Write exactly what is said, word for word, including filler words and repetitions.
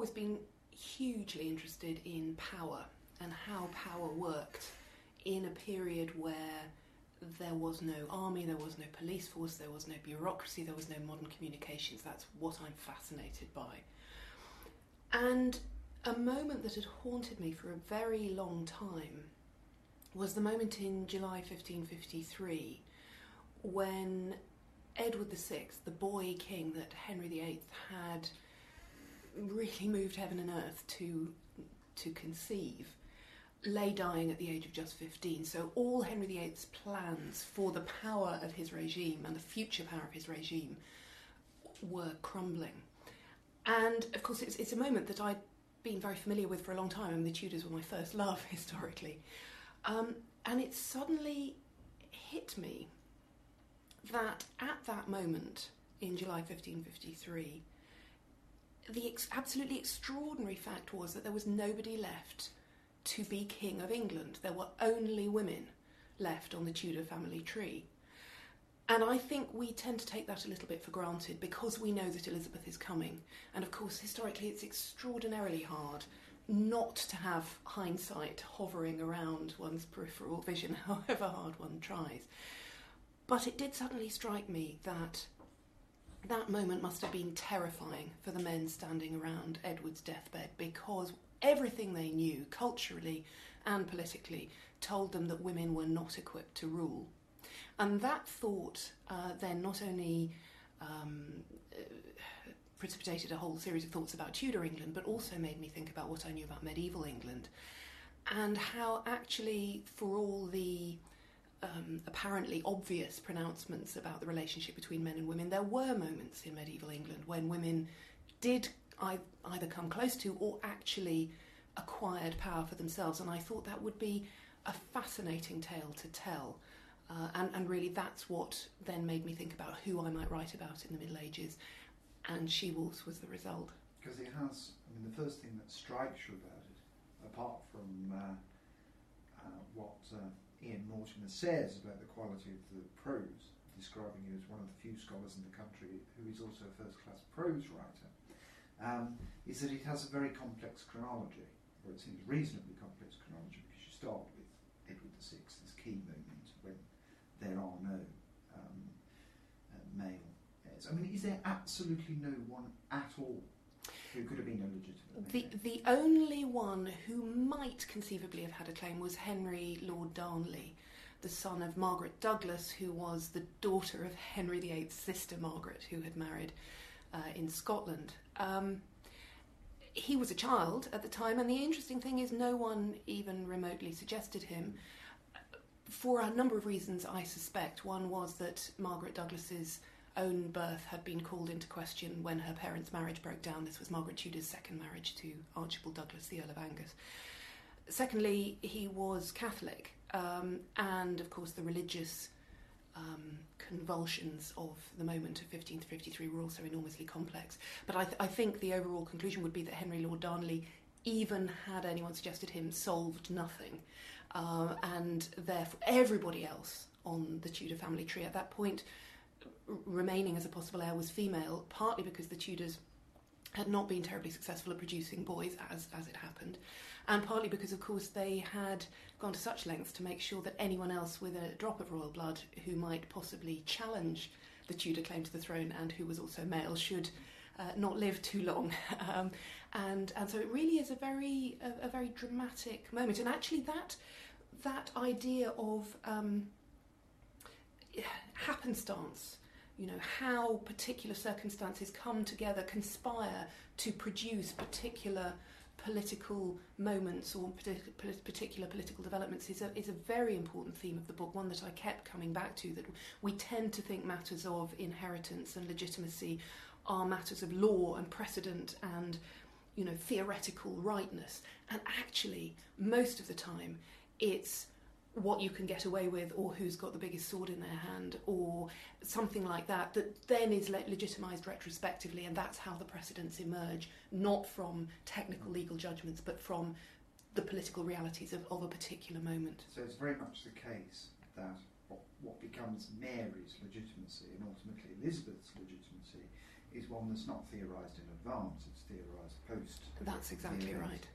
always been hugely interested in power and how power worked in a period where there was no army, there was no police force, there was no bureaucracy, there was no modern communications. That's what I'm fascinated by. And a moment that had haunted me for a very long time was the moment in July fifteen fifty-three when Edward the Sixth, the boy king that Henry the Eighth had really moved heaven and earth to, to conceive, lay dying at the age of just fifteen. So all Henry the Eighth's plans for the power of his regime and the future power of his regime were crumbling. And of course it's, it's a moment that I'd been very familiar with for a long time. I mean, the Tudors were my first love historically. Um, and it suddenly hit me that at that moment in July fifteen fifty-three, the ex- absolutely extraordinary fact was that there was nobody left to be King of England. There were only women left on the Tudor family tree. And I think we tend to take that a little bit for granted because we know that Elizabeth is coming. And of course, historically, it's extraordinarily hard not to have hindsight hovering around one's peripheral vision, however hard one tries. But it did suddenly strike me that that moment must have been terrifying for the men standing around Edward's deathbed, because everything they knew, culturally and politically, told them that women were not equipped to rule. And that thought uh, then not only um, uh, precipitated a whole series of thoughts about Tudor England, but also made me think about what I knew about medieval England, and how actually, for all the um, apparently obvious pronouncements about the relationship between men and women, there were moments in medieval England when women did I- either come close to or actually acquired power for themselves. And I thought that would be a fascinating tale to tell. Uh, and, and really that's what then made me think about who I might write about in the Middle Ages, and She-Wolves was the result. Because it has, I mean, the first thing that strikes you about it, apart from uh, uh, what uh, Ian Mortimer says about the quality of the prose, describing you as one of the few scholars in the country who is also a first-class prose writer, um, is that it has a very complex chronology, or it seems reasonably complex chronology, because you start with Edward the Sixth, this key moment when there are no um, uh, male heirs. I mean, is there absolutely no one at all who could have been illegitimate? The the only one who might conceivably have had a claim was Henry Lord Darnley, the son of Margaret Douglas, who was the daughter of Henry the Eighth's sister Margaret, who had married uh, in Scotland. Um, he was a child at the time, and the interesting thing is no one even remotely suggested him, for a number of reasons, I suspect. One was that Margaret Douglas's own birth had been called into question when her parents' marriage broke down. This was Margaret Tudor's second marriage to Archibald Douglas, the Earl of Angus. Secondly, he was Catholic, um, and of course the religious um, convulsions of the moment of fifteen fifty-three were also enormously complex. But I, th- I think the overall conclusion would be that Henry Lord Darnley, even had anyone suggested him, solved nothing. Uh, and therefore everybody else on the Tudor family tree at that point r- remaining as a possible heir was female, partly because the Tudors had not been terribly successful at producing boys, as, as it happened, and partly because, of course, they had gone to such lengths to make sure that anyone else with a drop of royal blood who might possibly challenge the Tudor claim to the throne and who was also male should uh, not live too long. um, and, and so it really is a very, a, a very dramatic moment. And actually that that idea of um, happenstance, you know, how particular circumstances come together, conspire to produce particular political moments or particular political developments is a, is a very important theme of the book, one that I kept coming back to, that we tend to think matters of inheritance and legitimacy are matters of law and precedent and, you know, theoretical rightness. And actually, most of the time, it's what you can get away with, or who's got the biggest sword in their hand, or something like that, that then is le- legitimised retrospectively, and that's how the precedents emerge, not from technical legal judgments, but from the political realities of, of a particular moment. So it's very much the case that what, what becomes Mary's legitimacy, and ultimately Elizabeth's legitimacy, is one that's not theorised in advance, it's theorised post. That's exactly the event. right.